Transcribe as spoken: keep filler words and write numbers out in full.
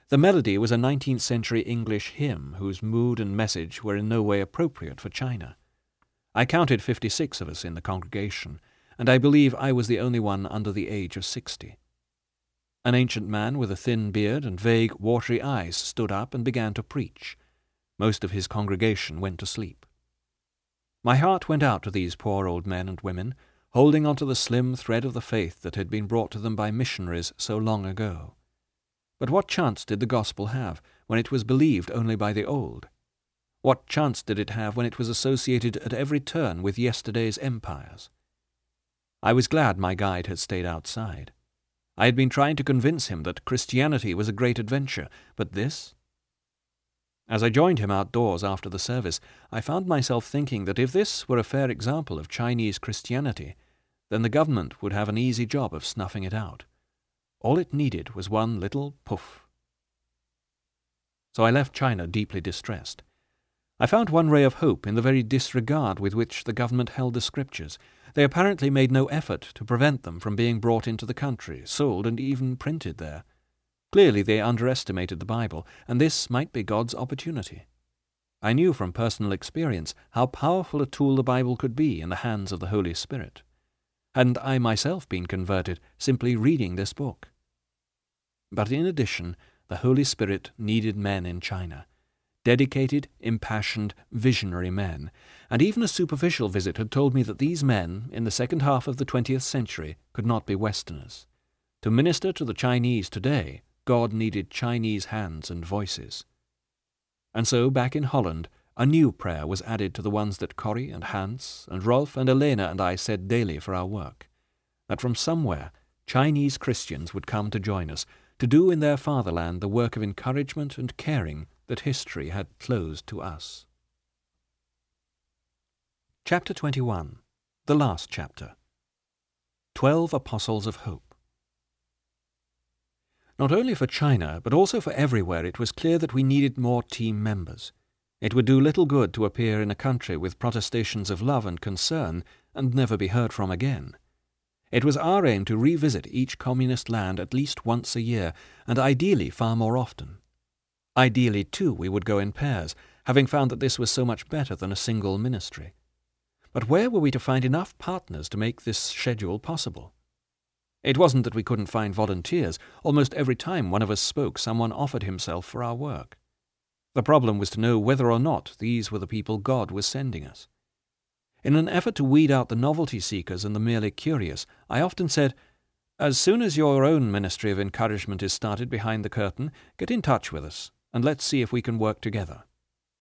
The melody was a nineteenth century English hymn whose mood and message were in no way appropriate for China. I counted fifty-six of us in the congregation, and I believe I was the only one under the age of sixty. An ancient man with a thin beard and vague, watery eyes stood up and began to preach. Most of his congregation went to sleep. My heart went out to these poor old men and women, holding on to the slim thread of the faith that had been brought to them by missionaries so long ago. But what chance did the gospel have when it was believed only by the old? What chance did it have when it was associated at every turn with yesterday's empires? I was glad my guide had stayed outside. I had been trying to convince him that Christianity was a great adventure, but this? As I joined him outdoors after the service, I found myself thinking that if this were a fair example of Chinese Christianity, then the government would have an easy job of snuffing it out. All it needed was one little poof. So I left China deeply distressed. I found one ray of hope in the very disregard with which the government held the scriptures. They apparently made no effort to prevent them from being brought into the country, sold and even printed there. Clearly they underestimated the Bible, and this might be God's opportunity. I knew from personal experience how powerful a tool the Bible could be in the hands of the Holy Spirit. Hadn't I myself been converted simply reading this book? But in addition, the Holy Spirit needed men in China. Dedicated, impassioned, visionary men, and even a superficial visit had told me that these men, in the second half of the twentieth century, could not be Westerners. To minister to the Chinese today, God needed Chinese hands and voices. And so, back in Holland, a new prayer was added to the ones that Corrie and Hans and Rolf and Elena and I said daily for our work, that from somewhere Chinese Christians would come to join us, to do in their fatherland the work of encouragement and caring that history had closed to us. Chapter twenty-one, the last chapter. Twelve Apostles of Hope. Not only for China, but also for everywhere, it was clear that we needed more team members. It would do little good to appear in a country with protestations of love and concern and never be heard from again. It was our aim to revisit each communist land at least once a year, and ideally far more often. Ideally, too, we would go in pairs, having found that this was so much better than a single ministry. But where were we to find enough partners to make this schedule possible? It wasn't that we couldn't find volunteers. Almost every time one of us spoke, someone offered himself for our work. The problem was to know whether or not these were the people God was sending us. In an effort to weed out the novelty seekers and the merely curious, I often said, "As soon as your own ministry of encouragement is started behind the curtain, get in touch with us, and let's see if we can work together."